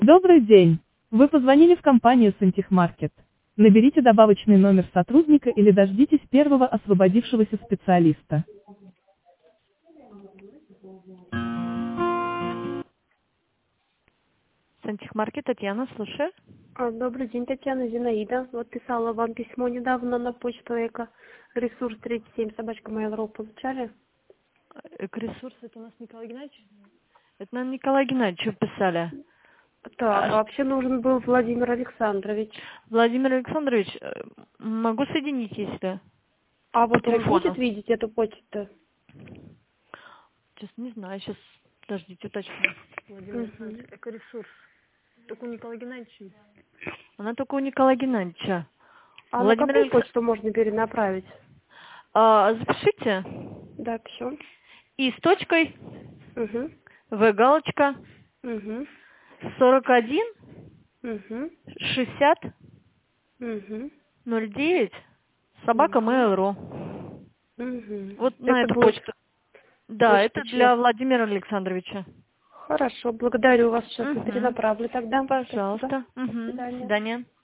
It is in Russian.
Добрый день. Вы позвонили в компанию Сантехмаркет. Наберите добавочный номер сотрудника или дождитесь первого освободившегося специалиста. Сантехмаркет, Татьяна, слушаю. Добрый день, Татьяна, Зинаида. Вот писала вам письмо недавно на почту эко. Ресурс 37, собачка Mail.ru получали? Ресурс, это у нас Николай Геннадьевич? Это нам Николай Геннадьевич писали. Так, вообще нужен был Владимир Александрович. Владимир Александрович, могу соединить, если А по вот он телефону. будет видеть эту почту? Сейчас не знаю, сейчас, подождите, уточню. Владимир Александрович, экоресурс. Только у Николая Геннадьевича есть. Она только у Николая Геннадьевича. А на какую почту можно перенаправить? Запишите. Да, все. И с точкой, Угу. В галочка, Угу. 41, Угу. 60, Угу. 09, собака Mail.ru. Угу. Вот на Это эту будет почту. Да, почта это чья? для Владимира Александровича. Хорошо, благодарю вас. Сейчас я Угу. перенаправлю тогда. Спасибо. Пожалуйста. До Угу. До свидания. свидания.